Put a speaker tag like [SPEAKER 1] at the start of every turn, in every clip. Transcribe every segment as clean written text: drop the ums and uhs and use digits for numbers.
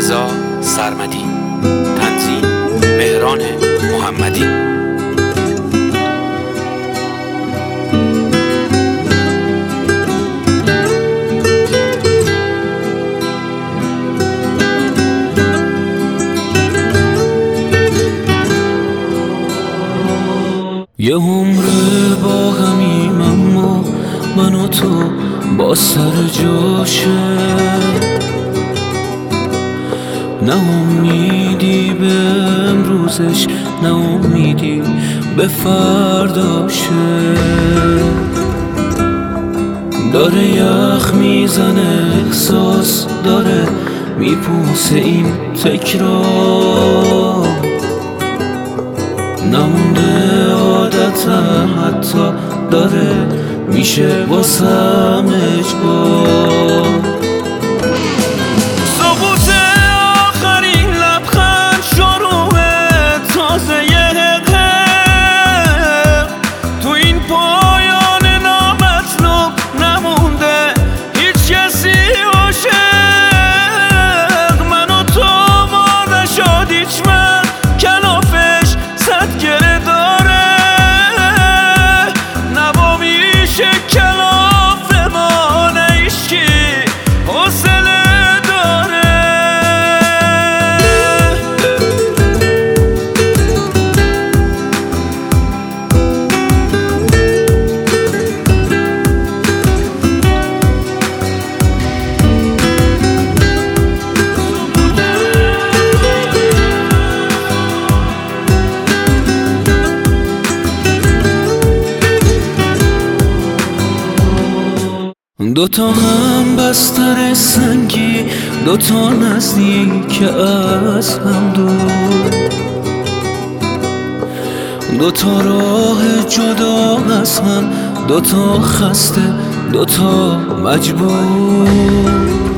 [SPEAKER 1] رضا سرمدی، تنظیم مهران محمدی.
[SPEAKER 2] یه عمره با همیم، اما من و تو با سر جاشه. نه امیدی به امروزش، نه امیدی به فرداشه. داره یخ میزنه، احساس داره میپوسه این تکرار. نمونده عادتم، حتی داره میشه واسم اجبار. ثبوت آخرین لبخند، شروع تازه یه حقه تو این پایان نامطلوب. نمونده هیچ کسی عاشق، من و تو ما نشد هیچ مرد کلافش صد گره داره. نبا میشه کلاف ما، نیشکی حوصله داره. دوتا هم بستر سنگی، دوتا نزدیک از هم دور، دوتا راه جدا از هم، دوتا خسته دوتا مجبور.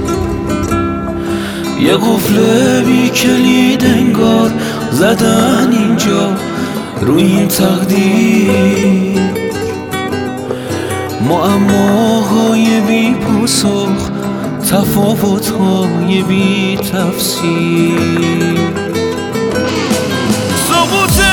[SPEAKER 2] یه قفل بی کلید انگار زدن اینجا روی این تقدیر. معماهای بی پاسخ، تفاوت‌های بی تفسیر. ثبوت